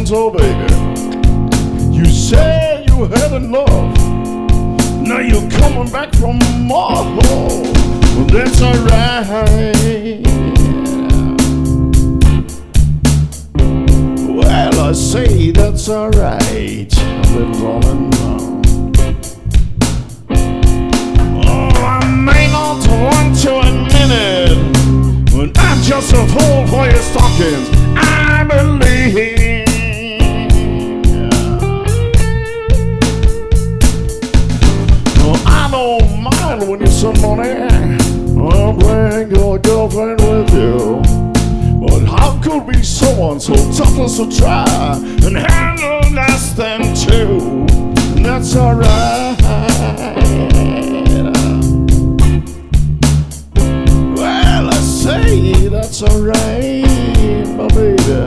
so baby. You say you had enough. Now you're coming back from more. Well, that's alright. Well, I say that's alright, little woman. Oh, I may not want to admit it, but I'm just a fool for your stockings, I believe. I don't mind when you send money. I'll bring your girlfriend with you. But how could be someone so tough as to try and handle less than two? And that's alright. Well, I say that's alright, my baby.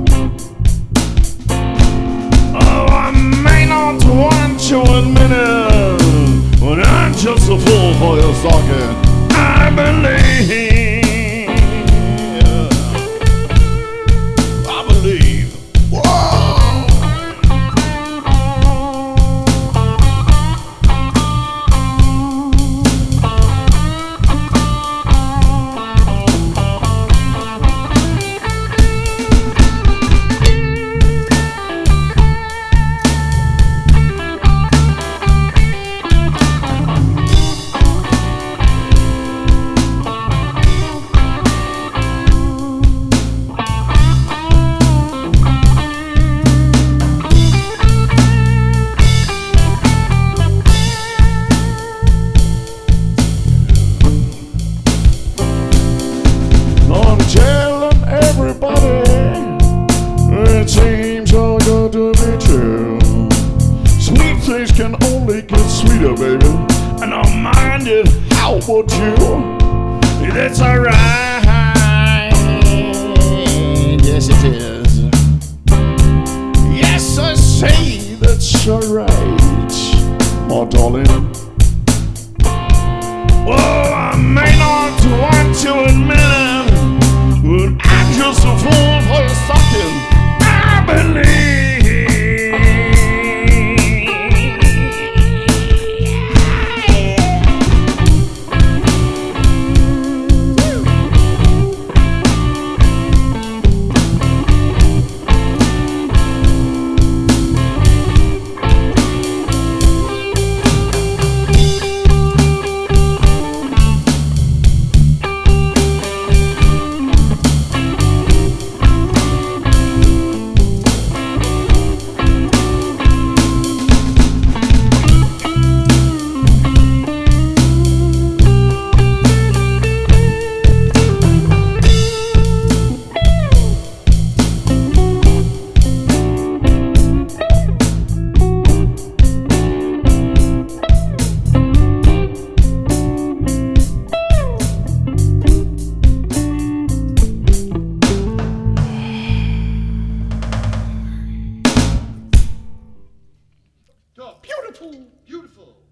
Oh, I may not want to admit it, but I'm just a fool for your stalking, I believe. I believe. Whoa! Telling everybody it seems all good to be true. Sweet things can only get sweeter, baby, and I'll mind it. How would you? That's alright. Yes, it is. Yes, I say that's alright, my darling. Well, I may not want to admit it, but I'm just a fool for your stocking, I believe. Beautiful, beautiful.